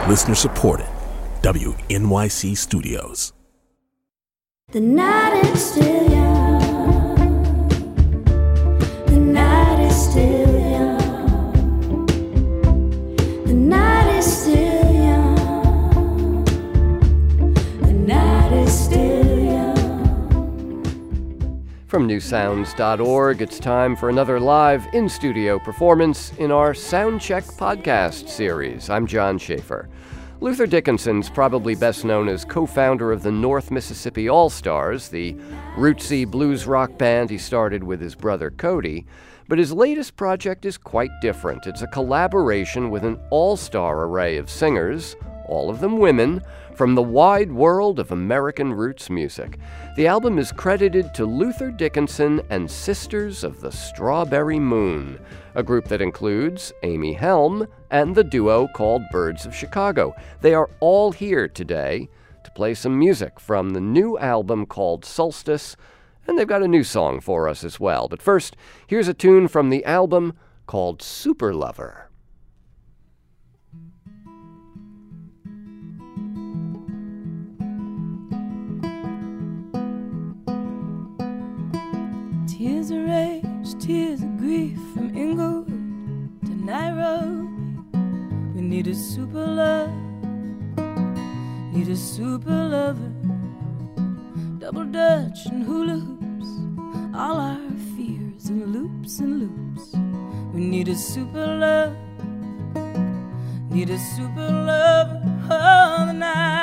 Listener supported. WNYC Studios. The night is still young. The night is still young. The night is still young. The night is still young. From newsounds.org, it's time for another live in-studio performance in our Soundcheck podcast series. I'm John Schaefer. Luther Dickinson's probably best known as co-founder of the North Mississippi All-Stars, the rootsy blues rock band he started with his brother Cody. But his latest project is quite different. It's a collaboration with an all-star array of singers, all of them women, from the wide world of American roots music. The album is credited to Luther Dickinson and Sisters of the Strawberry Moon, a group that includes Amy Helm and the duo called Birds of Chicago. They are all here today to play some music from the new album called Solstice, and they've got a new song for us as well. But first, here's a tune from the album called Super Lover. Tears of rage, tears of grief, from Inglewood to Nairobi. We need a super love, need a super lover. Double Dutch and hula hoops, all our fears in loops and loops. We need a super love, need a super lover. Oh, the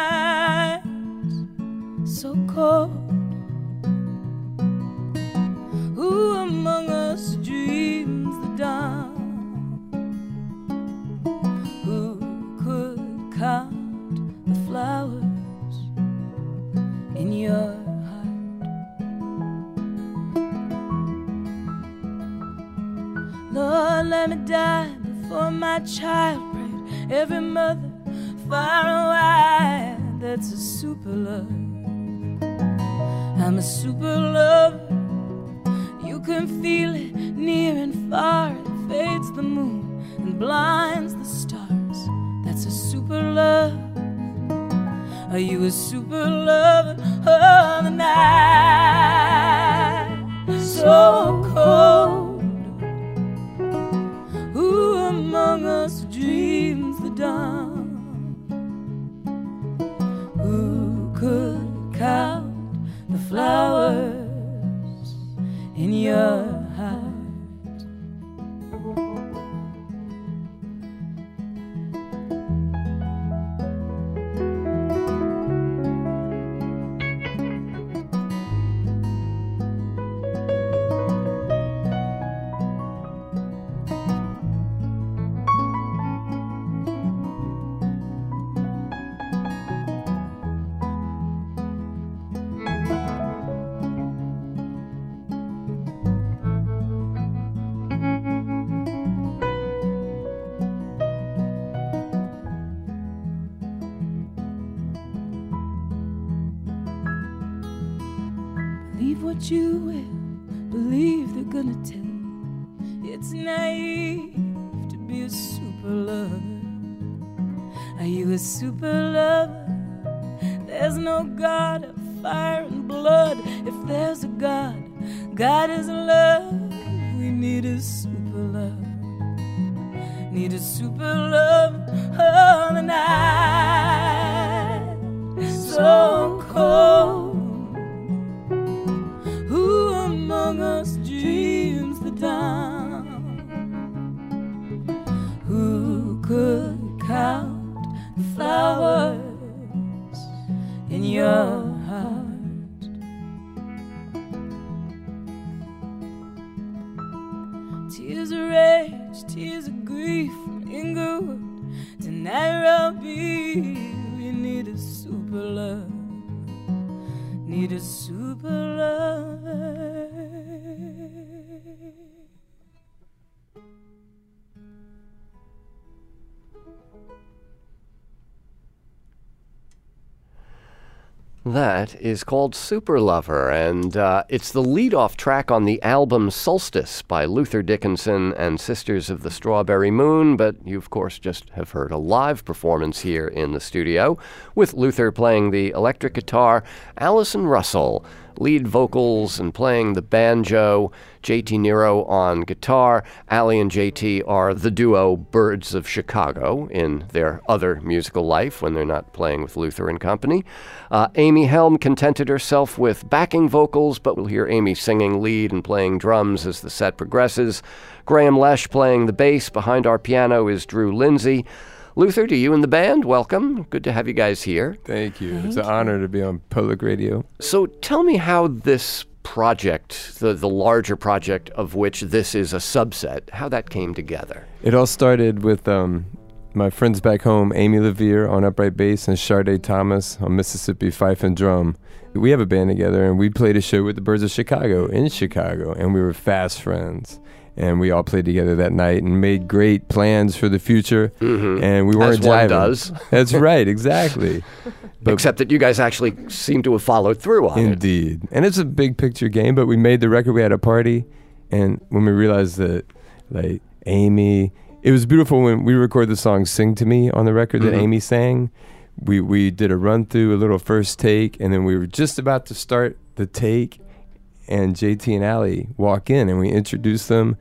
night's so cold. Who among us dreams the dawn? Who could count the flowers in your heart? Lord, let me die before my child prayed. Every mother far and wide, that's a super love. I'm a super lover. You can feel it near and far. It fades the moon and blinds the stars. That's a super love. Are you a super lover? Oh, the night so cold. Who among us dreams the dawn? Who could count the flowers in your heart? Believe what you will, believe they're gonna tell you. It's naive to be a super lover. Are you a super lover? There's no God of fire and blood. If there's a God, God is love. We need a super love, need a super love. Oh, the night so cold. Who among us dreams the dawn? Who could count the flowers in your heart? Tears of rage, tears of grief, from Inglewood to Nairobi. We need a super love, need a super lover. That is called Super Lover, and it's the lead-off track on the album Solstice by Luther Dickinson and Sisters of the Strawberry Moon, but you, of course, just have heard a live performance here in the studio, with Luther playing the electric guitar, Allison Russell lead vocals and playing the banjo, JT Nero on guitar. Allie and JT are the duo Birds of Chicago in their other musical life when they're not playing with Luther and company. Amy Helm contented herself with backing vocals, but we'll hear Amy singing lead and playing drums as the set progresses. Graham Lesh playing the bass. Behind our piano is Drew Lindsay. Luther, to you and the band, welcome. Good to have you guys here. Thank you. It's an honor to be on public radio. So tell me how this project, the larger project of which this is a subset, how that came together. It all started with my friends back home, Amy Levere on upright bass and Sharday Thomas on Mississippi fife and drum. We have a band together, and we played a show with the Birds of Chicago in Chicago, and we were fast friends. And we all played together that night and made great plans for the future. Mm-hmm. And we weren't As one jiving. does. That's right, exactly. But except that you guys actually seem to have followed through on it. Indeed. And it's a big picture game, but we made the record. We had a party. And when we realized that, like, Amy... It was beautiful when we recorded the song Sing to Me on the record that Amy sang. We did a run-through, a little first take, and then we were just about to start the take, and JT and Allie walk in, and we introduce them,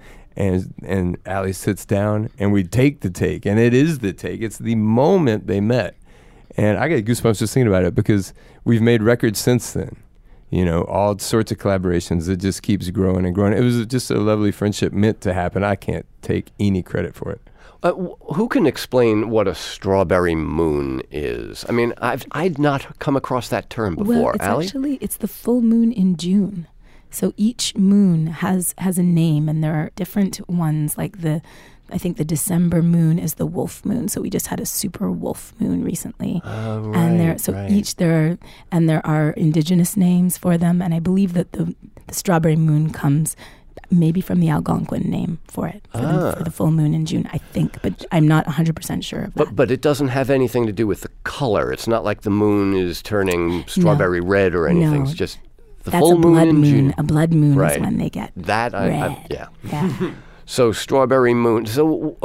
and Allie sits down, and we take the take, and it is the take. It's the moment they met. And I get goosebumps just thinking about it, because we've made records since then. You know, all sorts of collaborations. It just keeps growing and growing. It was just a lovely friendship meant to happen. I can't take any credit for it. Who can explain what a strawberry moon is? I mean, I'd not come across that term before. Well, it's the full moon in June. So each moon has a name, and there are different ones. Like I think the December moon is the wolf moon. So we just had a super wolf moon recently. Right, and there are indigenous names for them. And I believe that the strawberry moon comes maybe from the Algonquin name for it, for the full moon in June, I think. But I'm not 100% sure of that. But it doesn't have anything to do with the color. It's not like the moon is turning strawberry red or anything. No. It's just the That's full moon in June. A blood moon Right. is when they get that. red. Yeah. So strawberry moon. So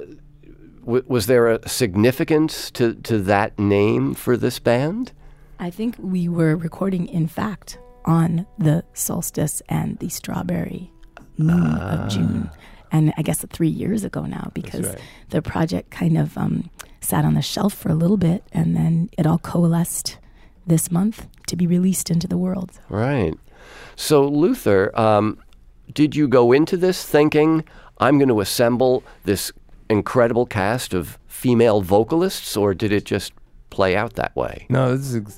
was there a significance to that name for this band? I think we were recording, in fact, on the solstice and the strawberry moon of June. And I guess 3 years ago now, because the project kind of sat on the shelf for a little bit, and then it all coalesced this month to be released into the world. Right. So Luther, did you go into this thinking, I'm going to assemble this incredible cast of female vocalists, or did it just play out that way? No,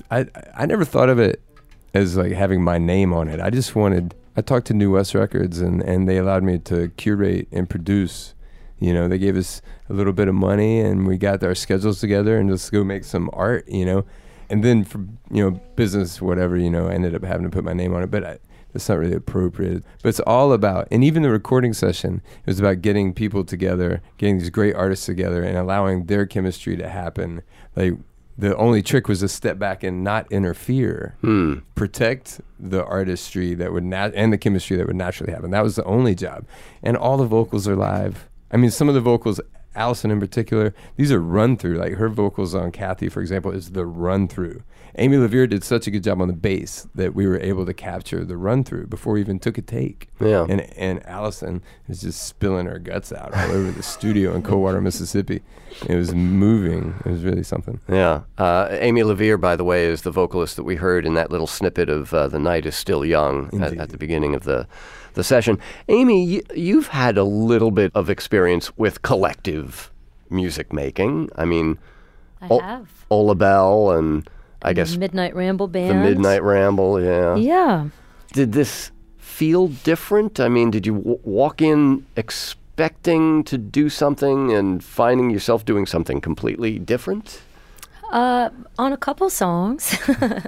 I never thought of it as like having my name on it. I talked to New West Records, and they allowed me to curate and produce. You know, they gave us a little bit of money, and we got our schedules together and just go make some art, you know. And then for, business, whatever, I ended up having to put my name on it, but that's not really appropriate. But it's all about, and even the recording session, it was about getting people together, getting these great artists together and allowing their chemistry to happen. Like, the only trick was to step back and not interfere, protect the artistry that would and the chemistry that would naturally happen. That was the only job. And all the vocals are live. I mean, some of the vocals, Allison in particular, these are run-through. Like her vocals on Kathy, for example, is the run-through. Amy Levere did such a good job on the bass that we were able to capture the run-through before we even took a take. Yeah. And Allison is just spilling her guts out all over the studio in Coldwater, Mississippi. It was moving. It was really something. Yeah. Amy Levere, by the way, is the vocalist that we heard in that little snippet of The Night is Still Young at the beginning of the session. Amy, you've had a little bit of experience with collective music making. I mean, I have. Ola Bell and I guess the Midnight Ramble band. The Midnight Ramble, yeah. Yeah. Did this feel different? I mean, did you walk in expecting to do something and finding yourself doing something completely different? On a couple songs.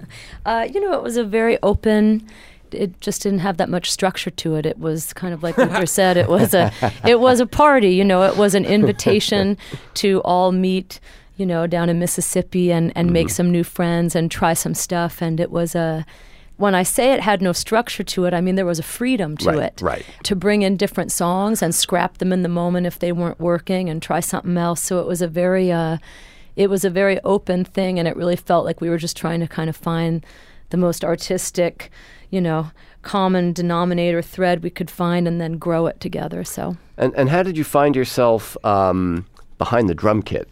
It was a very open... It just didn't have that much structure to it. It was kind of like Luther said. It was a party. It was an invitation to all meet, down in Mississippi and make some new friends and try some stuff. And it was when I say it had no structure to it, I mean there was a freedom to it. Right. To bring in different songs and scrap them in the moment if they weren't working and try something else. So it was a very open thing, and it really felt like we were just trying to kind of find the most artistic, common denominator thread we could find and then grow it together. So. And how did you find yourself behind the drum kit?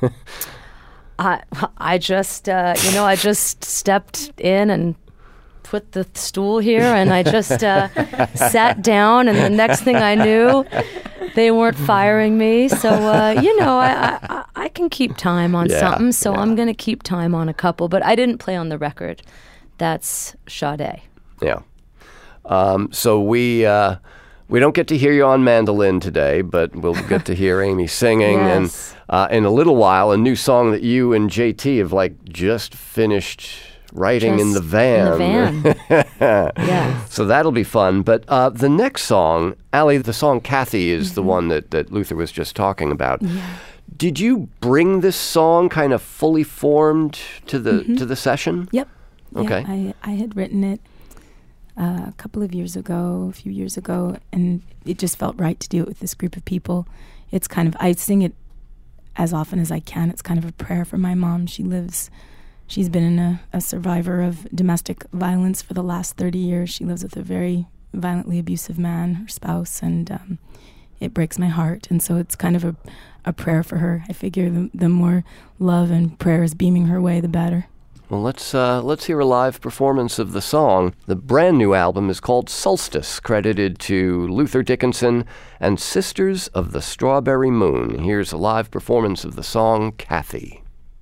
I just I just stepped in and put the stool here, and I just sat down, and the next thing I knew, they weren't firing me. So I can keep time on something, so I'm going to keep time on a couple. But I didn't play on the record. That's Sade. Yeah. So we don't get to hear you on mandolin today, but we'll get to hear Amy singing. Yes. And in a little while, a new song that you and JT have just finished writing in the van. Yeah. So that'll be fun. But the next song, Ali, the song Kathy is the one that Luther was just talking about. Yeah. Did you bring this song kind of fully formed to the session? Yep. Okay. Yeah, I had written it a few years ago, and it just felt right to do it with this group of people. It's kind of, I sing it as often as I can. It's kind of a prayer for my mom. She's been a survivor of domestic violence for the last 30 years. She lives with a very violently abusive man, her spouse, and it breaks my heart. And so it's kind of a prayer for her. I figure the more love and prayer is beaming her way, the better. Well, let's hear a live performance of the song. The brand new album is called Solstice, credited to Luther Dickinson and Sisters of the Strawberry Moon. Here's a live performance of the song Kathy.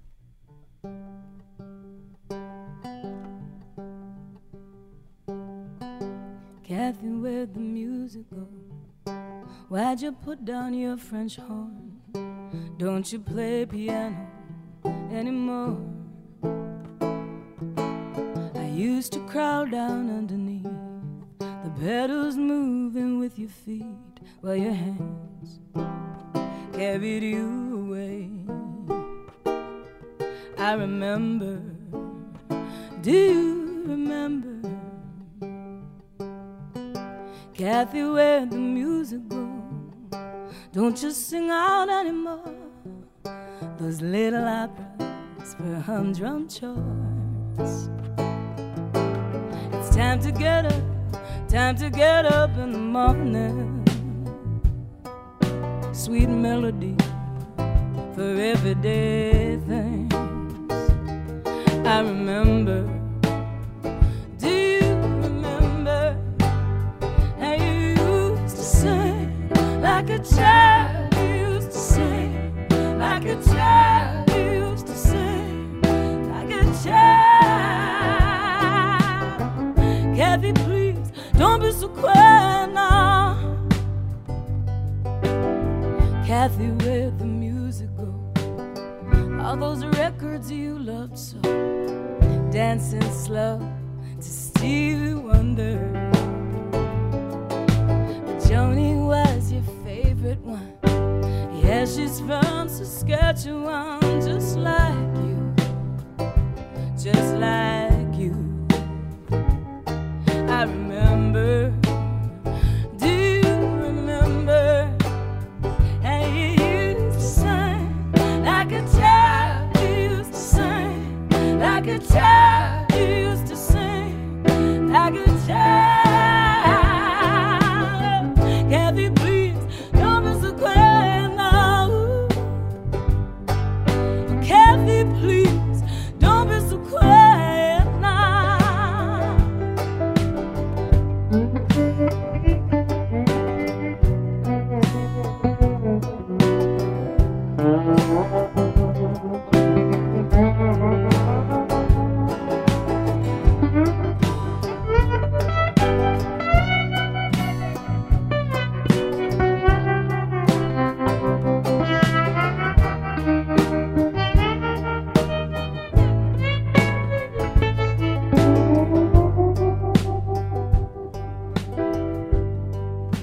Kathy, where'd the music go? Why'd you put down your French horn? Don't you play piano anymore? I used to crawl down underneath the pedals, moving with your feet while your hands carried you away. I remember, do you remember? Kathy, where'd the music go? Don't you sing out anymore those little operas for humdrum chords. It's time to get up in the morning. Sweet melody for everyday things. I remember, do you remember how you used to sing like a child? You used to sing like a child. You used to sing like a child. Kathy, please, don't be so quiet now. Kathy, where'd the music go? All those records you loved so, dancing slow to Stevie Wonder. But Joni was your favorite one. Yeah, she's from Saskatchewan, just like you, just like you. I remember, do you remember how you used to sing like a child? You used to sing like a child. You used to sing like a child. Kathy, please, don't be so quiet now. Kathy, please, don't be so quiet now.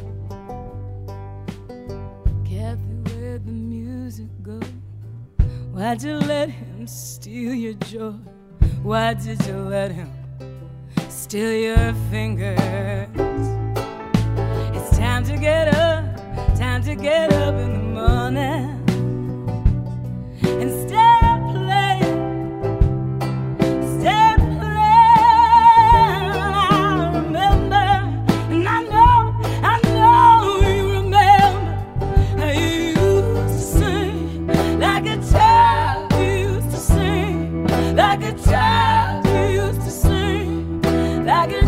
Kathy, where'd the music go? Why'd you let him steal your joy? Why did you let him steal your fingers? It's time to get up in the morning and stop playing. I remember, and I know you remember how you used to sing like a child. You used to sing like a child. You used to sing like a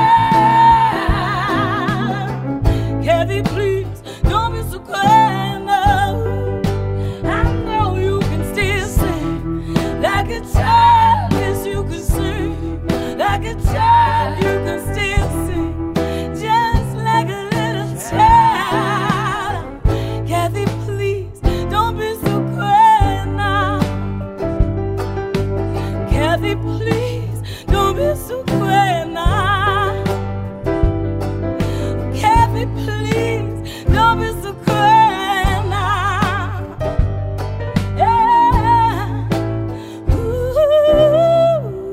child. Kathy, please don't be so quiet now. I know you can still sing like a child. Yes, you can sing like a child. You can still sing just like a little child. Kathy, please don't be so quiet now. Kathy, please don't be so quiet now. Kathy, please don't be so quiet now. Yeah. Ooh.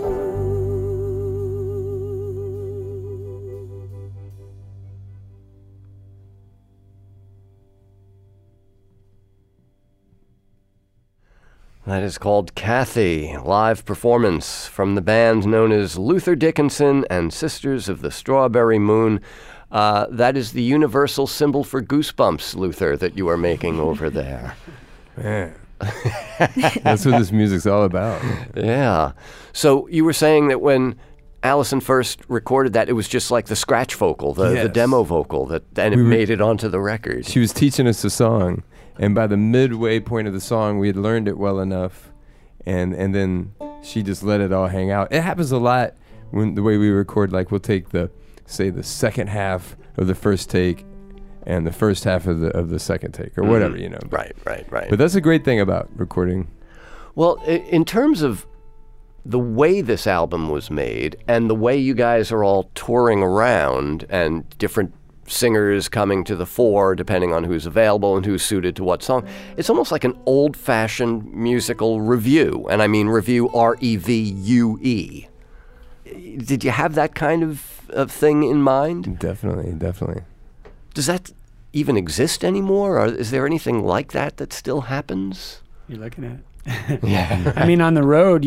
That is called Kathy, live performance from the band known as Luther Dickinson and Sisters of the Strawberry Moon. That is the universal symbol for goosebumps, Luther, that you are making over there. Man. That's what this music's all about. Yeah. So you were saying that when Allison first recorded that, it was just like the scratch vocal, the Yes. demo vocal, and it made it onto the record. She was teaching us a song, and by the midway point of the song, we had learned it well enough, and then she just let it all hang out. It happens a lot when the way we record, like we'll take the second half of the first take and the first half of the second take, or whatever, you know. Right. But that's a great thing about recording. Well, in terms of the way this album was made and the way you guys are all touring around and different singers coming to the fore depending on who's available and who's suited to what song, it's almost like an old-fashioned musical revue. And I mean revue, R-E-V-U-E. Did you have that kind of thing in mind? Definitely. Does that even exist anymore? Or is there anything like that still happens? You're looking at. Yeah. I mean, on the road,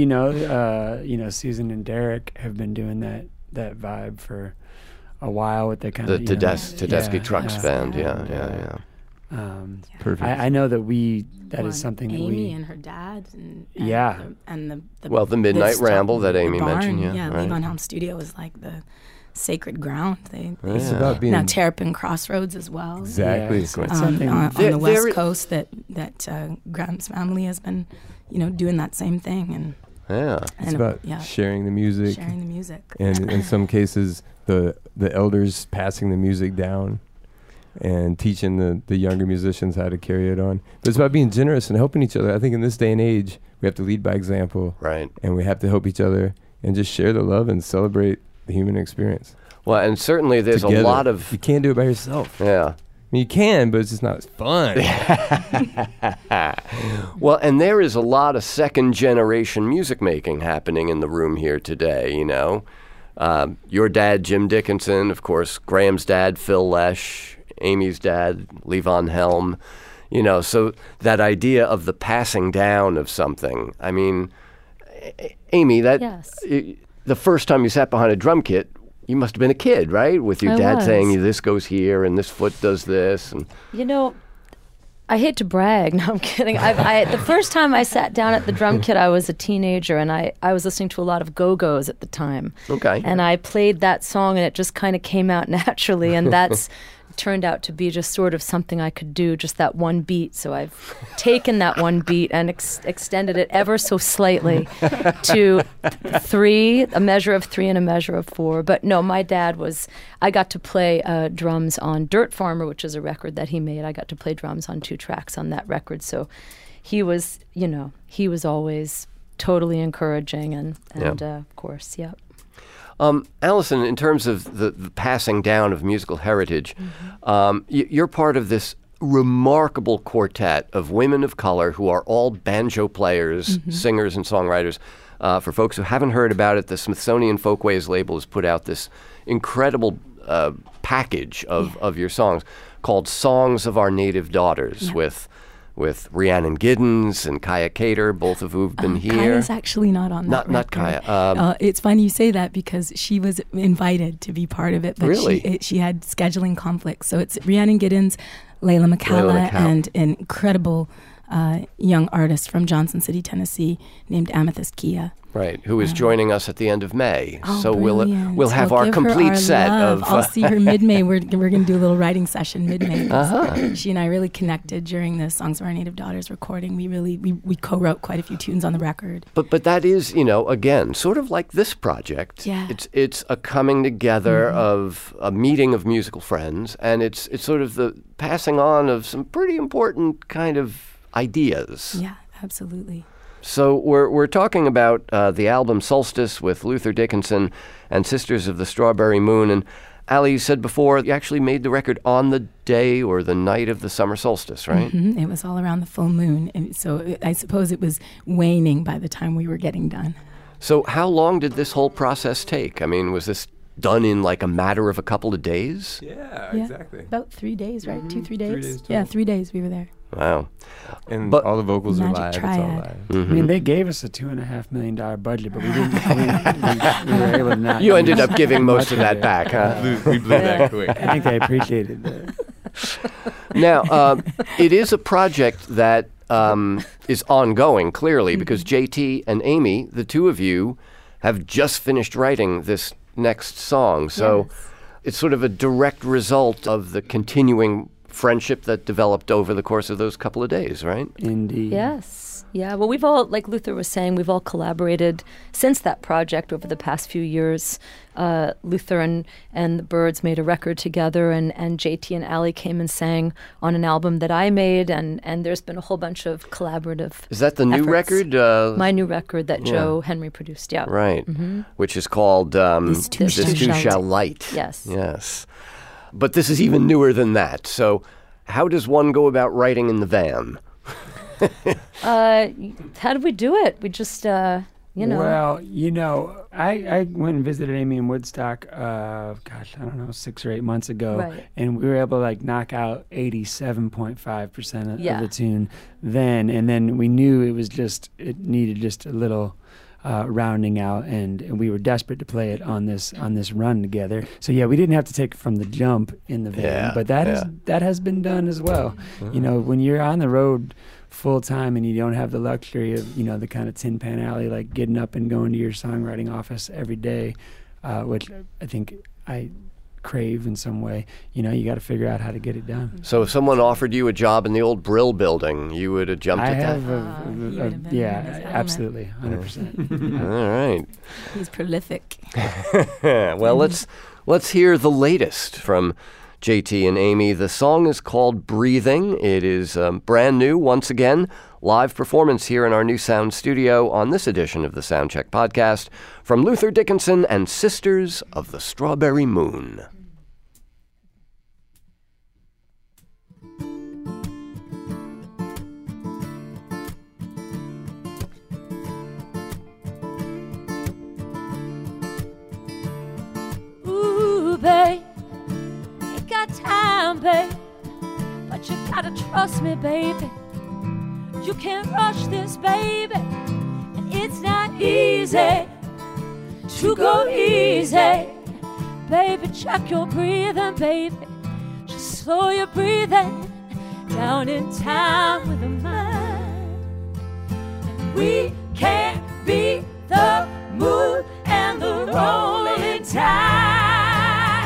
Susan and Derek have been doing that vibe for a while with the kind The of Tedeschi Trucks band. Yeah. Perfect. I know that that is something that Amy and her dad and the Midnight Ramble that Amy the barn, mentioned. Yeah, right. Levon Helm Studio is like the sacred ground. It's about being now Terrapin Crossroads as well. exactly. Yeah, it's something on There- the West there- Coast that Graham's family has been, doing that same thing and Yeah. It's about sharing the music, sharing the music. and in some cases the elders passing the music down and teaching the younger musicians how to carry it on. But it's about being generous and helping each other. I think in this day and age, we have to lead by example, Right. and we have to help each other and just share the love and celebrate the human experience. Well, and certainly there's together. a lot of... You can't do it by yourself. Yeah. I mean, you can, but it's just not as fun. Well, and there is a lot of second-generation music making happening in the room here today, Your dad, Jim Dickinson, of course, Graham's dad, Phil Lesh, Amy's dad, Levon Helm, so that idea of the passing down of something. I mean, Amy, Yes. The first time you sat behind a drum kit, you must have been a kid, right? With your I dad was. saying, this goes here and this foot does this. And I hate to brag. No, I'm kidding. The first time I sat down at the drum kit, I was a teenager, and I was listening to a lot of Go-Go's at the time. Okay. And I played that song, and it just kind of came out naturally, and that's turned out to be just sort of something I could do, just that one beat. So I've taken that one beat and extended it ever so slightly to 3, a measure of 3 and a measure of 4. But no, my dad I got to play drums on Dirt Farmer, which is a record that he made. I got to play drums on 2 tracks on that record. So he was always totally encouraging and of course, yeah. Allison, in terms of the passing down of musical heritage, you're part of this remarkable quartet of women of color who are all banjo players, singers, and songwriters. For folks who haven't heard about it, the Smithsonian Folkways label has put out this incredible package of your songs called Songs of Our Native Daughters with Rhiannon Giddens and Kaya Cater, both of who've been here. Kaya's actually not on that Not record. Kaya. It's funny you say that because she was invited to be part of it, but Really? she had scheduling conflicts. So it's Rhiannon Giddens, Layla McCalla, and an incredible young artist from Johnson City, Tennessee, named Amethyst Kia. Right, who is joining us at the end of May. Oh, so brilliant. we'll have our give her complete our set love. of. I'll see her mid-May. We're going to do a little writing session mid-May. Uh-huh. She and I really connected during the Songs of Our Native Daughters recording. We co-wrote quite a few tunes on the record. But that is, again, sort of like this project. Yeah. It's a coming together of a meeting of musical friends, and it's sort of the passing on of some pretty important kind of ideas. Yeah, absolutely. So we're talking about the album Solstice with Luther Dickinson and Sisters of the Strawberry Moon. And Ali, you said before, you actually made the record on the day or the night of the summer solstice, right? Mm-hmm. It was all around the full moon. And so I suppose it was waning by the time we were getting done. So how long did this whole process take? I mean, was this done in like a matter of a couple of days? Yeah, exactly. About 3 days, right? 2-3 days? 3 days total. Yeah, 3 days we were there. Wow. And But- all the vocals are Magic live. triad. It's all live. I mean, they gave us a $2.5 million budget, but we didn't. we were able to not. You ended use up giving most much of that it. back, huh? We blew that quick. I think they appreciated that. Now, it is a project that is ongoing, clearly, because JT and Amy, the two of you, have just finished writing this next song. So it's sort of a direct result of the continuing friendship that developed over the course of those couple of days, right? Indeed. Yes. Yeah. Well, we've all, like Luther was saying, we've all collaborated since that project over the past few years. Luther and the Byrds made a record together, and JT and Ali came and sang on an album that I made, and there's been a whole bunch of collaborative Is that the new efforts. record? My new record that Joe Henry produced, yeah. Right. Which is called This Too Shall Light. Yes. Yes. But this is even newer than that. So how does one go about writing in the van? How did we do it? We just, Well, I went and visited Amy in Woodstock, 6 or 8 months ago. Right. And we were able to knock out 87.5% of Yeah. the tune then. And then we knew it needed just a little rounding out, and we were desperate to play it on this run together. So we didn't have to take it from the jump in the van, but that has been done as well. When you're on the road full time and you don't have the luxury of the kind of Tin Pan Alley, like getting up and going to your songwriting office every day, which I think I crave in some way. You got to figure out how to get it done. So if someone offered you a job in the old Brill building, you would have jumped I at have that? you would have been in his element. absolutely, 100%. All right. He's prolific. Well, let's hear the latest from JT and Amy. The song is called Breathing. It is brand new, once again, live performance here in our new sound studio on this edition of the Soundcheck podcast from Luther Dickinson and Sisters of the Strawberry Moon. Ooh, babe, ain't got time, babe, but you gotta trust me, baby. You can't rush this, baby, and it's not easy to go easy. Baby, check your breathing, baby. Just slow your breathing down in time with the mind. And we can't be the moon and the rolling tide.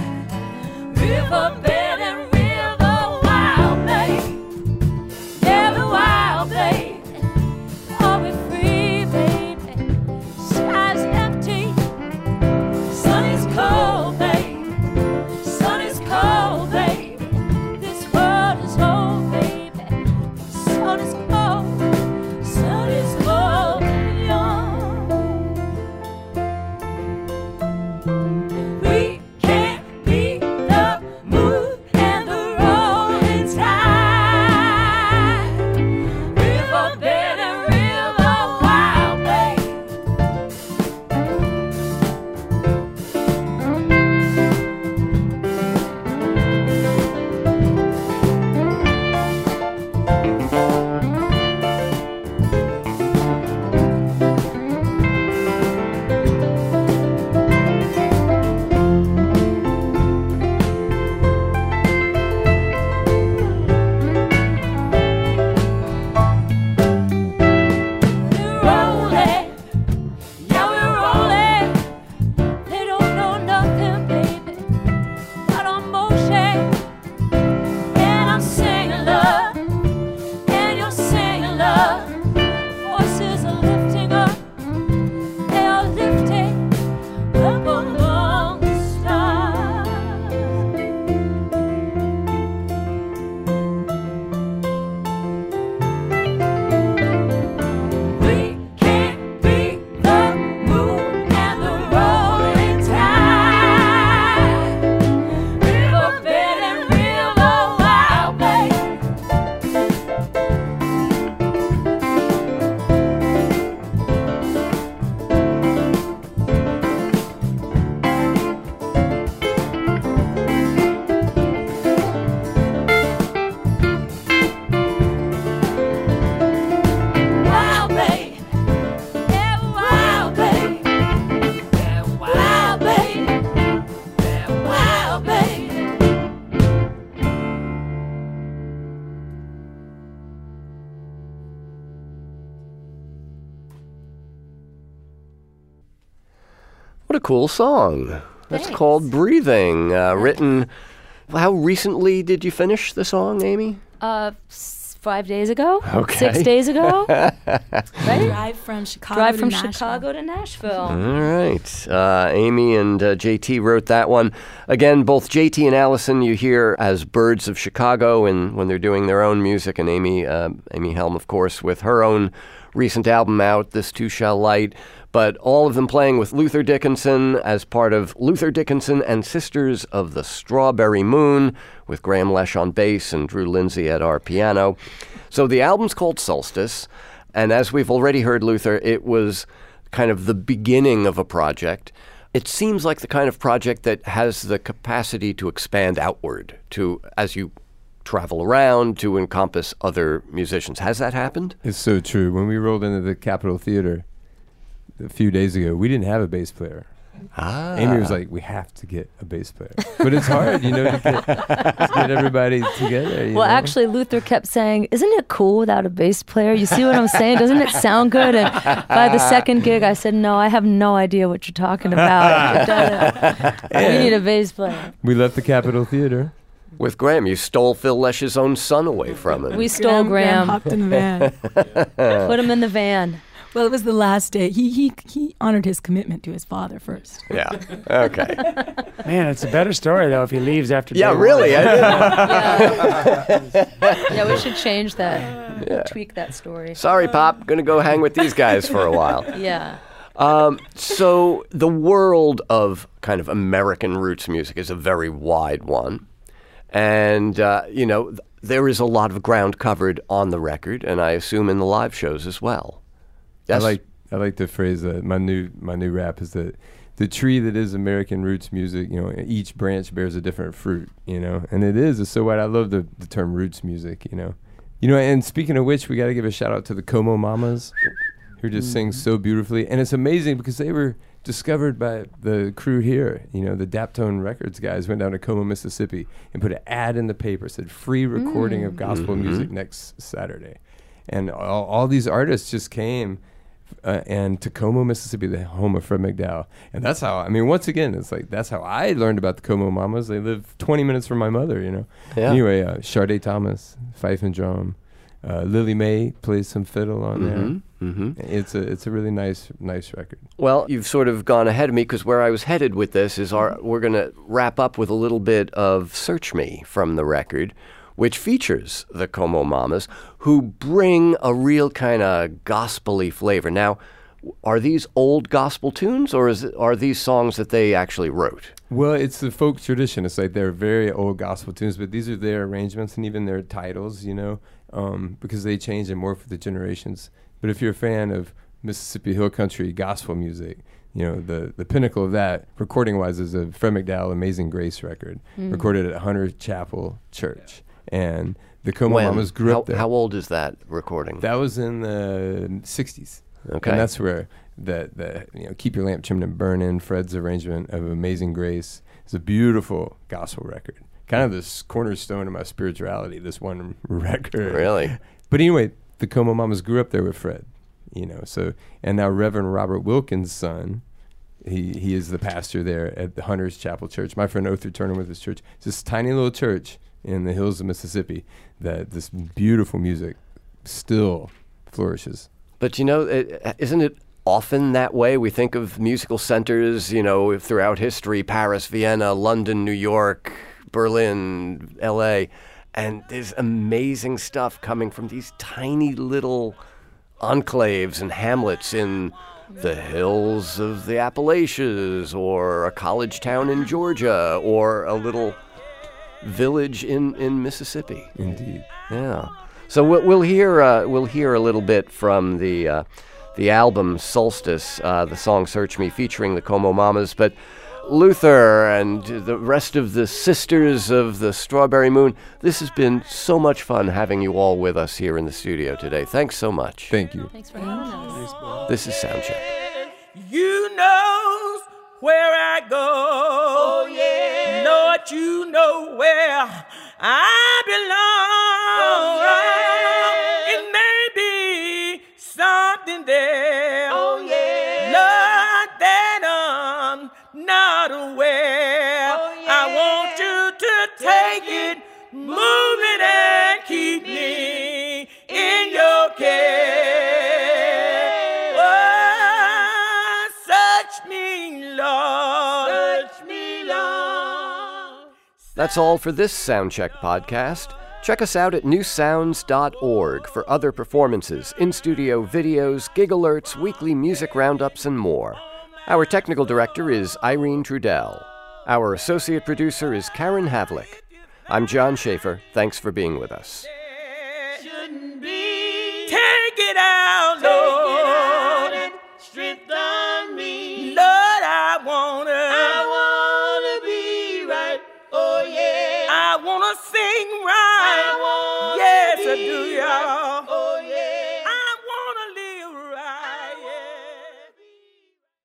River bed and river wild, babe. Never wild, babe. Are we free, baby? Sky's empty. Sun is cold, babe. Sun is cold, babe. This world is old, baby. What a cool song. That's Thanks. called Breathing, written... How recently did you finish the song, Amy? 5 days ago. Okay. 6 days ago. Right? Drive from Chicago Drive to from Nashville. Chicago to Nashville. All right. Amy and JT wrote that one. Again, both JT and Allison you hear as Birds of Chicago and when they're doing their own music, and Amy Helm, of course, with her own recent album out, This Too Shall Light. But all of them playing with Luther Dickinson as part of Luther Dickinson and Sisters of the Strawberry Moon, with Graham Lesh on bass and Drew Lindsay at our piano. So the album's called Solstice, and as we've already heard, Luther, it was kind of the beginning of a project. It seems like the kind of project that has the capacity to expand outward, to, as you travel around, to encompass other musicians. Has that happened? It's so true. When we rolled into the Capitol Theater a few days ago, we didn't have a bass player. Amy was like, we have to get a bass player. But it's hard, to get everybody together. Well, actually, Luther kept saying, isn't it cool without a bass player? You see what I'm saying? Doesn't it sound good? And by the second gig, I said, no, I have no idea what you're talking about. It doesn't. We need a bass player. We left the Capitol Theater. With Graham, you stole Phil Lesh's own son away from him. We stole Graham. hopped in the van. Put him in the van. Well, it was the last day. He honored his commitment to his father first. Yeah. Okay. Man, it's a better story, though, if he leaves after Yeah, day one. really. Yeah, we should change that. Tweak that story. Sorry, Pop. Going to go hang with these guys for a while. Yeah. So the world of kind of American roots music is a very wide one. And, there is a lot of ground covered on the record, and I assume in the live shows as well. Yes? I like the phrase that my new rap is that the tree that is American roots music, each branch bears a different fruit, and it's so wide. I love the term roots music, and speaking of which, we got to give a shout out to the Como Mamas, who just sing so beautifully. And it's amazing because they were discovered by the crew here. The Daptone Records guys went down to Como, Mississippi and put an ad in the paper, said free recording of gospel music next Saturday. And all these artists just came and to Como, Mississippi, the home of Fred McDowell. And that's how, once again, it's like that's how I learned about the Como Mamas. They live 20 minutes from my mother, Yeah. Anyway, Sade Thomas, fife and drum. Lily Mae plays some fiddle on there. Mm-hmm. It's a really nice record. Well, you've sort of gone ahead of me because where I was headed with this is we're going to wrap up with a little bit of Search Me from the record, which features the Como Mamas, who bring a real kind of gospel-y flavor. Now, are these old gospel tunes, or are these songs that they actually wrote? Well, it's the folk tradition. It's like they're very old gospel tunes, but these are their arrangements and even their titles, because they change and morph with the generations. But if you're a fan of Mississippi Hill Country gospel music, the pinnacle of that, recording-wise, is a Fred McDowell Amazing Grace record, recorded at Hunter Chapel Church. And the Como Mamas grew up there. How old is that recording? That was in the 60s. Okay. And that's where the Keep Your Lamp Trimmed and Burnin', Fred's arrangement of Amazing Grace, is a beautiful gospel record. Kind of this cornerstone of my spirituality, this one record. Really? But anyway, the Como Mamas grew up there with Fred, and now Reverend Robert Wilkins' son, he is the pastor there at the Hunter's Chapel Church. My friend Othar Turner with his church. It's this tiny little church in the hills of Mississippi that this beautiful music still flourishes. But isn't it often that way? We think of musical centers, throughout history, Paris, Vienna, London, New York, Berlin, L.A., and there's amazing stuff coming from these tiny little enclaves and hamlets in the hills of the Appalachians, or a college town in Georgia, or a little village in Mississippi. Indeed. Yeah. So we'll hear a little bit from the album Solstice, the song "Search Me" featuring the Como Mamas, but Luther and the rest of the Sisters of the Strawberry Moon, this has been so much fun having you all with us here in the studio today. Thanks so much. Thank you. Thanks for having us. This is Soundcheck. You know where I go. Oh, yeah. Lord, you know where I belong. Oh, yeah. It may be something there. Oh, yeah. Lord, that That's all for this Soundcheck podcast. Check us out at newsounds.org for other performances, in-studio videos, gig alerts, weekly music roundups, and more. Our technical director is Irene Trudell. Our associate producer is Karen Havlick. I'm John Schaefer. Thanks for being with us. Shouldn't be. Take it out, Lord, and strengthen me. Lord, I wanna be right. Oh yeah, I wanna sing right.